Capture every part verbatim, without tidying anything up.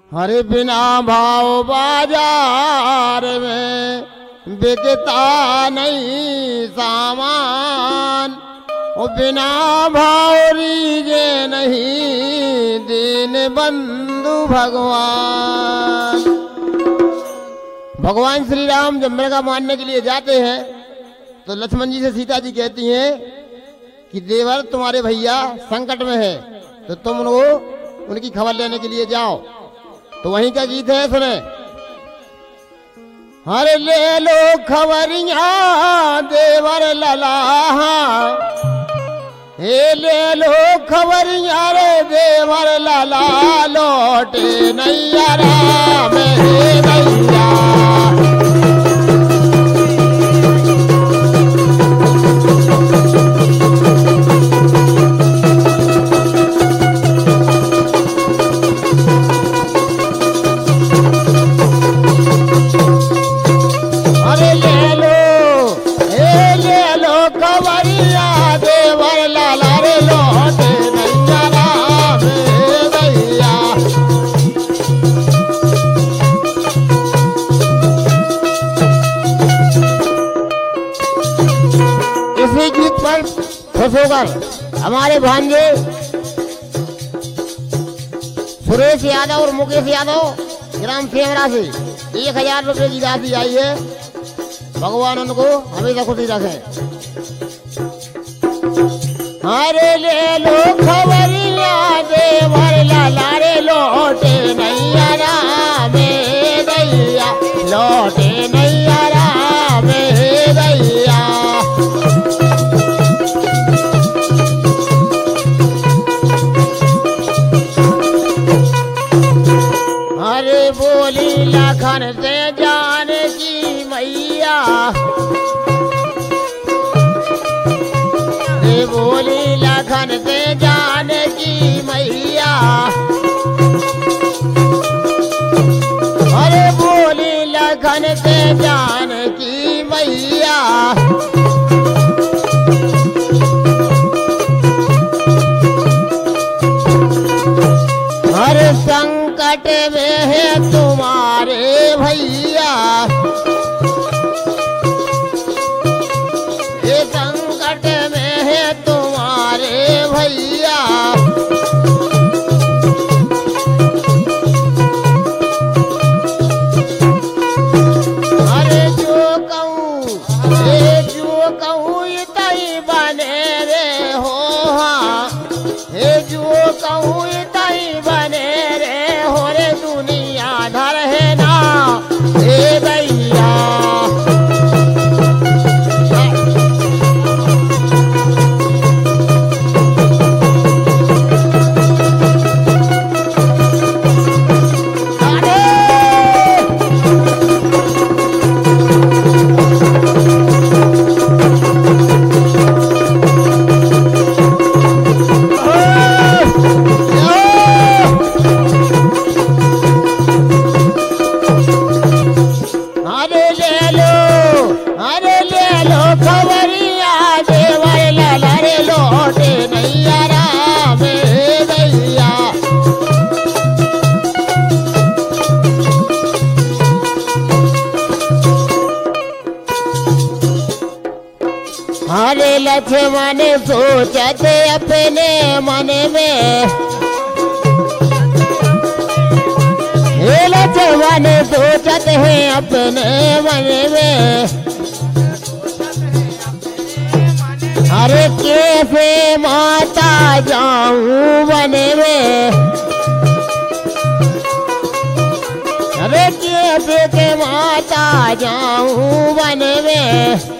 हरे बिना भाव बाजार में बिकता नहीं सामान, ओ बिना भाव रीजे नहीं दीन बंधु भगवान। भगवान श्री राम जब मृगा मारने के लिए जाते हैं तो लक्ष्मण जी से सीता जी कहती हैं कि देवर तुम्हारे भैया संकट में है, तो तुम उनको उनकी खबर लेने के लिए जाओ। तो वहीं का गीत है, सुने। हरे ले लो खबरिया देवर लला, हे ले लो खबरिया रे देवर लला, लौटे नैया राम हे नैया। खुश होकर हमारे भांजे सुरेश यादव और मुकेश यादव ग्राम सेमरा से एक हजार रुपए की राशि आई है। भगवान उनको हमेशा खुशी रखे। अरे ले लो खबरिया देवर लाला रे, लौटे नैया राम हे दैया, लौटे नैया राम हे दैया। अरे बोली लखन से जाने की मैया, अरे बोली लखन से जाने की मैया, अरे बोली लखन से जाने की मैया। अरे संकट में है तुम्हारे भैया, ये संकट में है तुम्हारे भैया। अरे जो कहूँ ये जो कहूँ इतनी बने रे हो, हाँ ये जो कहूँ इतनी बने रे हो रे, दुनिया धर है ना हे भैया। हरे लक्ष्मण सोचते अपने मन में, हे लक्ष्मण सोचते हैं अपने मन में। अरे कैसे माता जाऊं वन में, अरे कैसे के माता जाऊं वन में।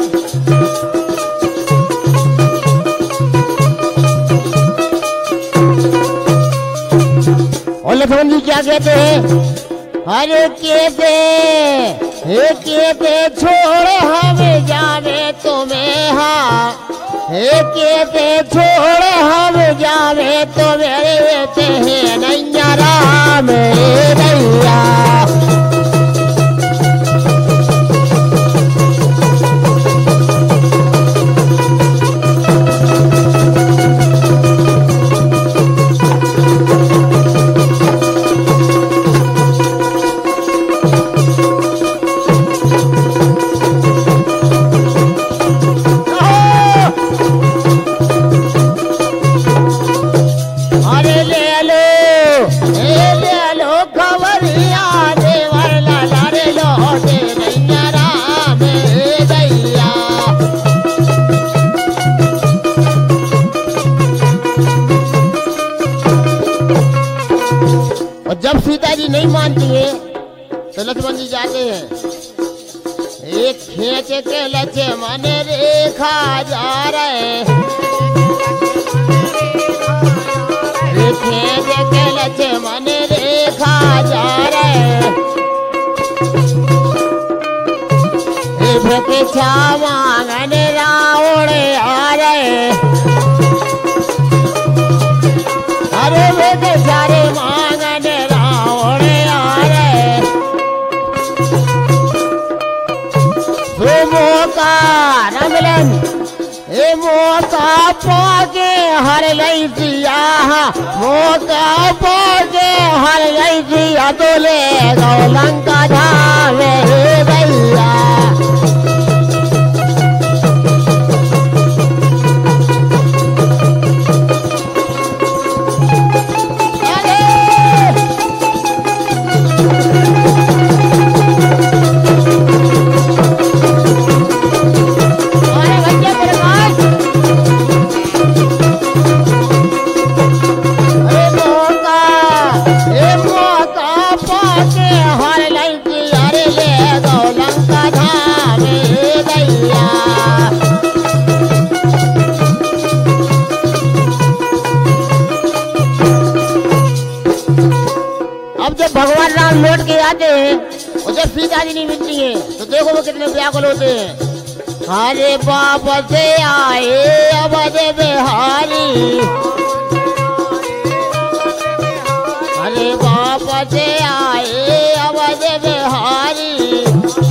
और लक्ष्मण जी क्या कहते हैं? अरे कहते हे कहते छोड़ हम जावे तुम्हें, हाँ हे कहते छोड़ हम जावे तो मेरे बेटे हैं नैया राम हे नैया। सीता जी नहीं मानती है तो लक्ष्मण जी जाते हैं। एक खींच के लक्ष्मण रेखा जा रहे, खींच के लक्ष्मण रेखा जा रहे, भिक्षा मांगन रावण आ रहे, अरे भिक्षा रे मांगन रावण आ रहे। तो मौका रमलन ए मौका पाके हर लई दिया, मौका पाके हर लई दिया, तो ले गौ लंका धाम हे भैया। भगवान राम लौट के आते हैं और जब सीता जी नहीं मिलती है तो देखो वो कितने व्याकुल होते हैं। अरे बाप से आए अवध बिहारी, अरे बाप से आए अवध बिहारी,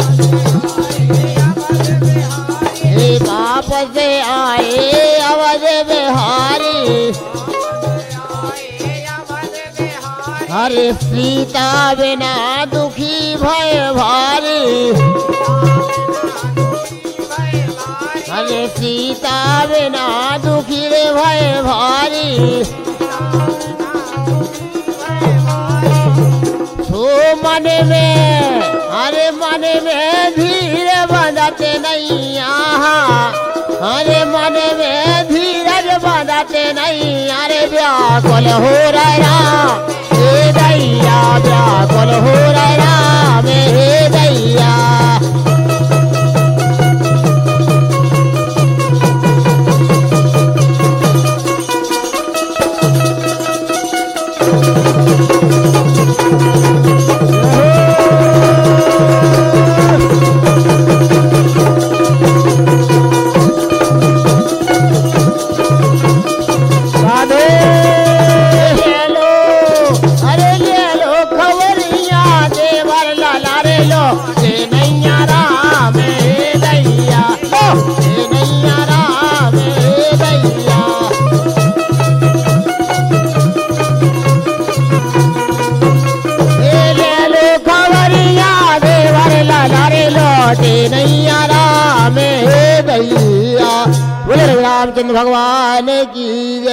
हे बाप से आए अवध बिहारी। अरे सीता बिना दुखी भय भारी, अरे सीता बिना दुखी रे भय भारी। तो मन में अरे मन में धीर बंधते नहीं, अरे मन में धीरज बंधते नहीं। अरे व्याकुल हो रहा हे दैया, व्याकुल हो रहा हे दैया। रामचंद्र भगवान की